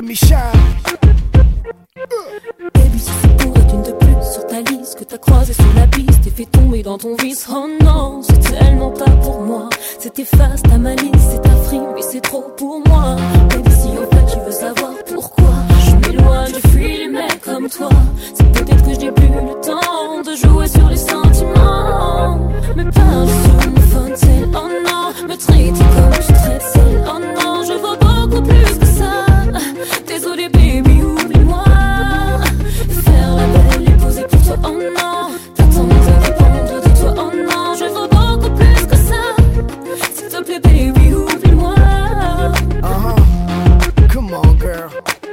shimmy shine. Baby, si c'est pour être une de plus sur ta liste, que t'as croisé sur la piste et fait tomber dans ton vice. Oh non, c'est tellement pas pour moi. C'est tes faces, ta malice, c'est ta frime, mais c'est trop pour moi. Baby, si en fait tu veux savoir pourquoi je m'éloigne, je fuis les mecs comme toi, c'est peut-être que je n'ai plus le temps de jouer sur les sentiments. Me parle sur mon phone, c'est oh non, me traiter comme tu traites celle. Oh non, je veux beaucoup plus que ça. Désolé baby, oublie-moi. Faire la belle et poser pour toi, oh non. T'attends de dépendre de toi, oh non. Je veux beaucoup plus que ça. S'il te plaît baby, oublie-moi. Come on girl.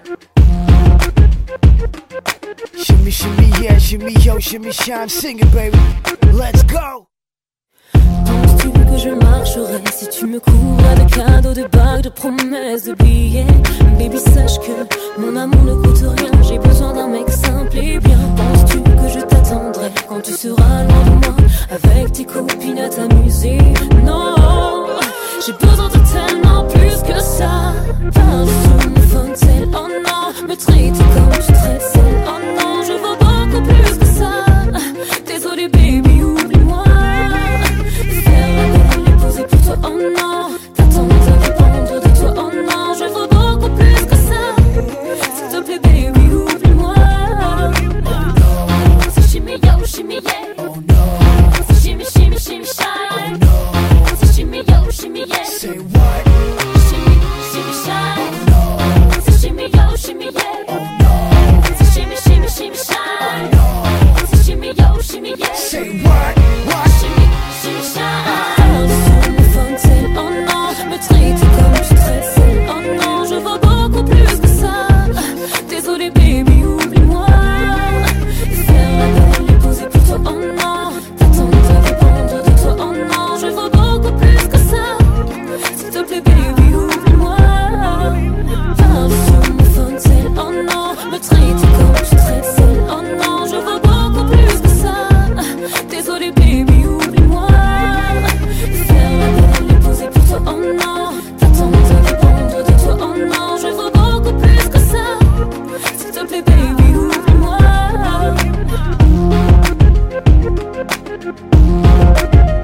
Shimmy, shimmy, yeah, shimmy, yo, shimmy, shine, sing it baby. Let's go. Penses-tu que je marcherai si tu me couvres de cadeaux, de bagues, de promesses, de billets? Baby, sache que mon amour ne coûte rien. J'ai besoin d'un mec simple et bien. Penses-tu que je t'attendrai quand tu seras loin de moi, avec tes copines à t'amuser? Non, j'ai besoin de tellement plus que ça. Parle sur mon phone, c'est oh non. Me traiter comme tu traites celle. Oh non, je veux beaucoup plus que ça. Désolé baby, oublie-moi. Pour toi, oh non, t'attends de dépendre de toi, oh non, je veux beaucoup plus que ça. S'il te plaît, baby, oublie-moi. C'est shimmy yo, shimmy yeah. C'est shimmy, shimmy, shimmy shine. C'est shimmy yo, shimmy yeah. Say what? Shimmy, shimmy shine. C'est shimmy yo, shimmy yeah. C'est shimmy, shimmy, shimmy shine. C'est shimmy yo, shimmy yeah. Say what? What? Shimmy, shimmy shine. Oh non, me traiter comme tu traites celle. Oh non, je veux beaucoup plus que ça. Désolé baby, oublie-moi. Faire la belle et poser pour toi, oh non. T'attends de dépendre de toi, oh non. Je veux beaucoup plus que ça. S'il te plaît baby, oublie-moi. Parle sur mon phone, c'est oh non. Me traiter comme tu traites celle. Oh non, je veux beaucoup plus que ça. Désolé baby, oublie-moi. Faire la belle et poser pour toi, oh non. T'attends de dépendre de toi, oh non. Je veux beaucoup plus que ça. S'il te plaît baby, oublie-moi.